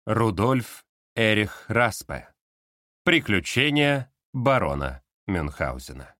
Рудольф Эрих Распе. Приключения барона Мюнхгаузена.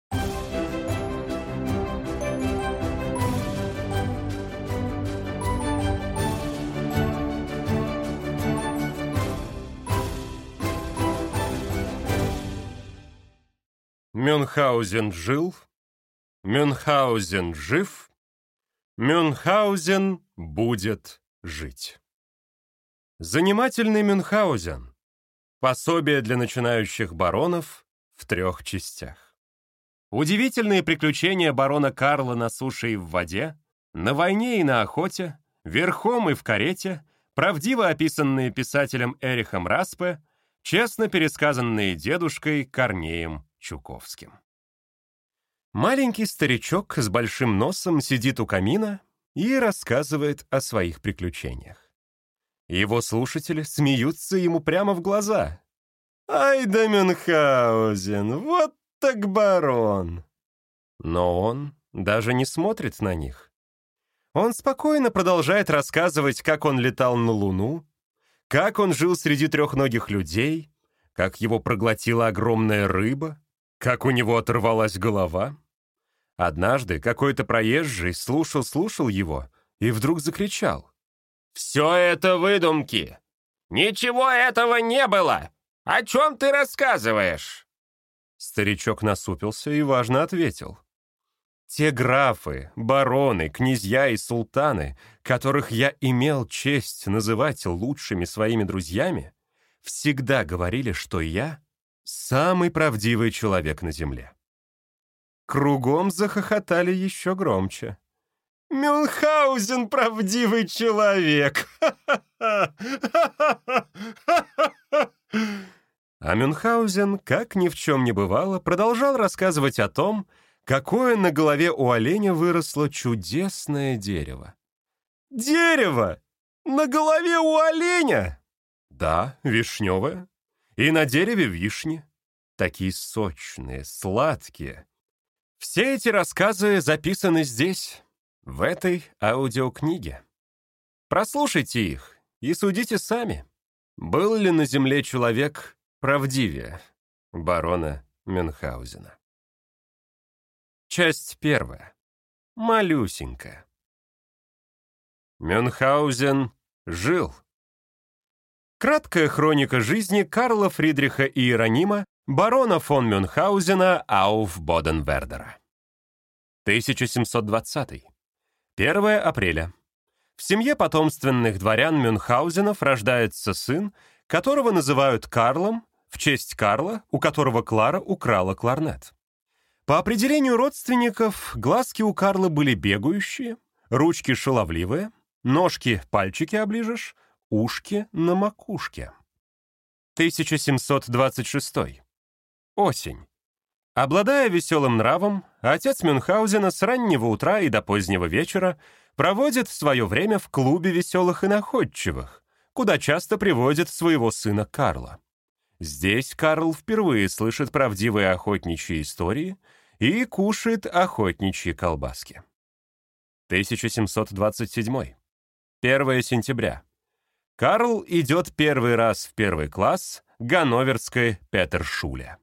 Мюнхгаузен жил, Мюнхгаузен жив, Мюнхгаузен будет жить. Занимательный Мюнхгаузен. Пособие для начинающих баронов в 3 частях. Удивительные приключения барона Карла на суше и в воде, на войне и на охоте, верхом и в карете, правдиво описанные писателем Эрихом Распе, честно пересказанные дедушкой Корнеем Чуковским. Маленький старичок с большим носом сидит у камина и рассказывает о своих приключениях. Его слушатели смеются ему прямо в глаза. «Ай да Мюнхгаузен, вот так барон!» Но он даже не смотрит на них. Он спокойно продолжает рассказывать, как он летал на Луну, как он жил среди трехногих людей, как его проглотила огромная рыба, как у него оторвалась голова. Однажды какой-то проезжий слушал его и вдруг закричал: «Все это выдумки! Ничего этого не было! О чем ты рассказываешь?» Старичок насупился и важно ответил: «Те графы, бароны, князья и султаны, которых я имел честь называть лучшими своими друзьями, всегда говорили, что я самый правдивый человек на земле». Кругом захохотали еще громче. «Мюнхгаузен — правдивый человек!» А Мюнхгаузен, как ни в чем не бывало, продолжал рассказывать о том, какое на голове у оленя выросло чудесное дерево. «Дерево! На голове у оленя?» «Да, вишневое. И на дереве вишни. Такие сочные, сладкие». Все эти рассказы записаны здесь, в этой аудиокниге. Прослушайте их и судите сами, был ли на земле человек правдивее барона Мюнхгаузена. Часть 1. Малюсенькая. Мюнхгаузен жил. Краткая хроника жизни Карла Фридриха Иеронима, барона фон Мюнхгаузена Ауф-Боденвердера. 1720. 1 апреля. В семье потомственных дворян Мюнхгаузенов рождается сын, которого называют Карлом, в честь Карла, у которого Клара украла кларнет. По определению родственников, глазки у Карла были бегающие, ручки шаловливые, ножки пальчики оближешь, ушки на макушке. 1726. Осень. Обладая веселым нравом, отец Мюнхгаузена с раннего утра и до позднего вечера проводит свое время в клубе веселых и находчивых, куда часто приводит своего сына Карла. Здесь Карл впервые слышит правдивые охотничьи истории и кушает охотничьи колбаски. 1727. 1 сентября. Карл идет первый раз в 1 класс Ганноверской Петершуле.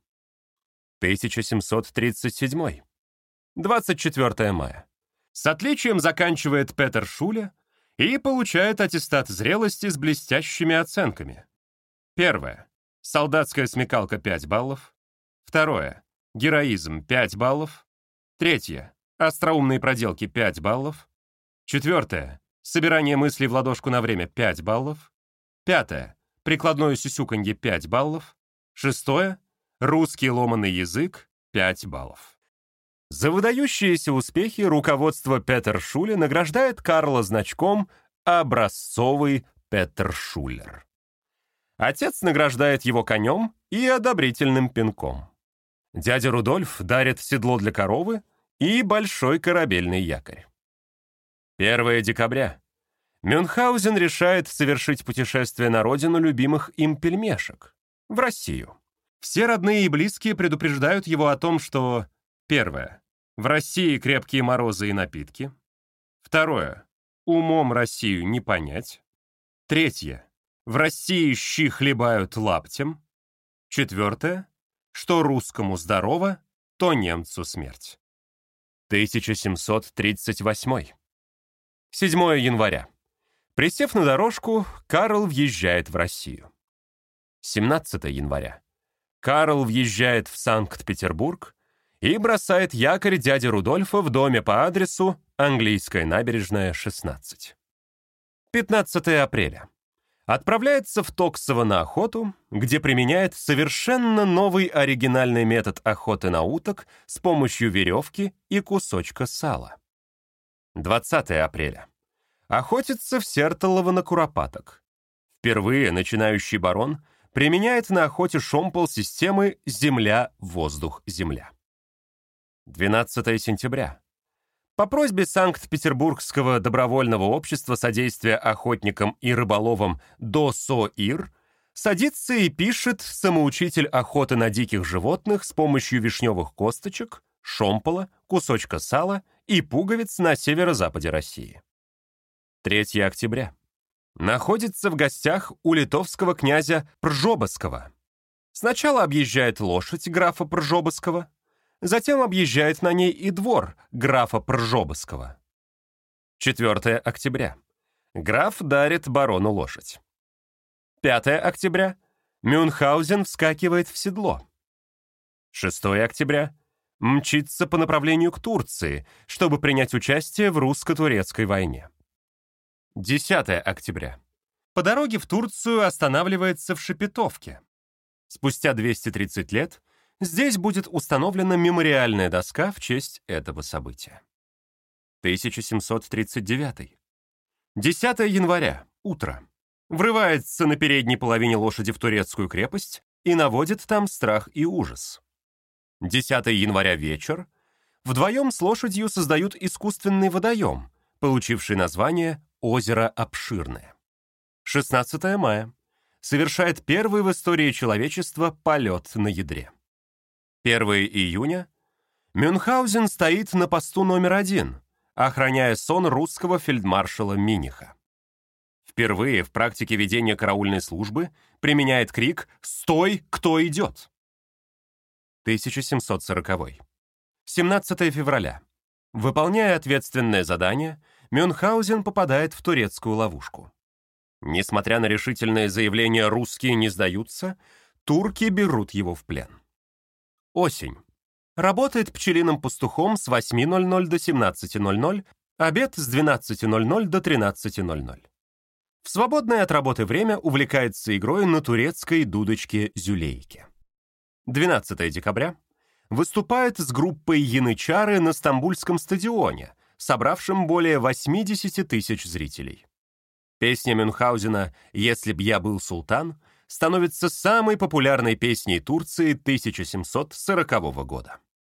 1737. 24 мая. С отличием заканчивает Петершуле и получает аттестат зрелости с блестящими оценками. 1. Солдатская смекалка 5 баллов. 2. Героизм 5 баллов. 3. Остроумные проделки 5 баллов. 4. Собирание мыслей в ладошку на время 5 баллов. 5. Прикладное сюсюканье 5 баллов. 6. Русский ломаный язык 5 баллов. За выдающиеся успехи руководство Петершуле награждает Карла значком «Образцовый Петершулер». Отец награждает его конем и одобрительным пинком. Дядя Рудольф дарит седло для коровы и большой корабельный якорь. 1 декабря. Мюнхгаузен решает совершить путешествие на родину любимых им пельмешек, в Россию. Все родные и близкие предупреждают его о том, что 1. В России крепкие морозы и напитки. 2. Умом Россию не понять. 3. В России щи хлебают лаптем. 4. Что русскому здорово, то немцу смерть. 1738. 7 января. Присев на дорожку, Карл въезжает в Россию. 17 января. Карл въезжает в Санкт-Петербург и бросает якорь дяди Рудольфа в доме по адресу Английская набережная, 16. 15 апреля. Отправляется в Токсово на охоту, где применяет совершенно новый оригинальный метод охоты на уток с помощью веревки и кусочка сала. 20 апреля. Охотится в Сертолово на куропаток. Впервые начинающий барон применяет на охоте шомпол системы «Земля-воздух-земля». 12 сентября. По просьбе Санкт-Петербургского добровольного общества содействия охотникам и рыболовам ДОСОИР садится и пишет самоучитель охоты на диких животных с помощью вишневых косточек, шомпола, кусочка сала и пуговиц на северо-западе России. 3 октября. Находится в гостях у литовского князя Пржобоского. Сначала объезжает лошадь графа Пржобоского, затем объезжает на ней и двор графа Пржобоского. 4 октября. Граф дарит барону лошадь. 5 октября. Мюнхгаузен вскакивает в седло. 6 октября. Мчится по направлению к Турции, чтобы принять участие в русско-турецкой войне. 10 октября. По дороге в Турцию останавливается в Шепетовке. Спустя 230 лет здесь будет установлена мемориальная доска в честь этого события. 1739. 10 января. Утро. Врывается на передней половине лошади в турецкую крепость и наводит там страх и ужас. 10 января. Вечер. Вдвоем с лошадью создают искусственный водоем, получивший название «Озеро Обширное». 16 мая. Совершает первый в истории человечества полет на ядре. 1 июня. Мюнхгаузен стоит на посту номер 1, охраняя сон русского фельдмаршала Миниха. Впервые в практике ведения караульной службы применяет крик «Стой, кто идет!». 1740. 17 февраля. Выполняя ответственное задание, Мюнхгаузен попадает в турецкую ловушку. Несмотря на решительное заявление «русские не сдаются», турки берут его в плен. Осень. Работает пчелиным пастухом с 8:00 до 17:00, обед с 12:00 до 13:00. В свободное от работы время увлекается игрой на турецкой дудочке-зюлейке. 12 декабря. Выступает с группой янычары на Стамбульском стадионе, собравшим более 80 тысяч зрителей. Песня Мюнхгаузена «Если б я был султан» становится самой популярной песней Турции 1740 года.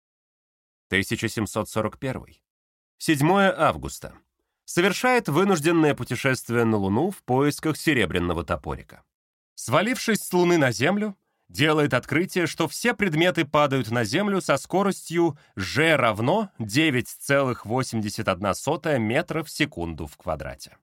1741. 7 августа. Совершает вынужденное путешествие на Луну в поисках серебряного топорика. Свалившись с Луны на Землю, делает открытие, что все предметы падают на Землю со скоростью g равно 9,81 метра в секунду в квадрате.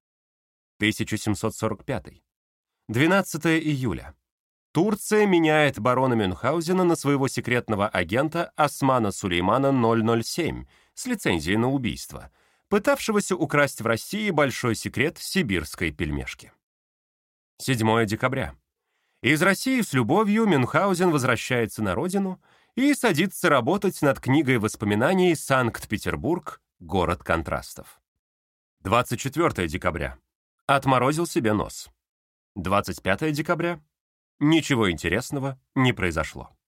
1745. 12 июля. Турция меняет барона Мюнхгаузена на своего секретного агента Османа Сулеймана 007 с лицензией на убийство, пытавшегося украсть в России большой секрет сибирской пельмешки. 7 декабря. Из России с любовью Мюнхгаузен возвращается на родину и садится работать над книгой воспоминаний «Санкт-Петербург. Город контрастов». 24 декабря. Отморозил себе нос. 25 декабря. Ничего интересного не произошло.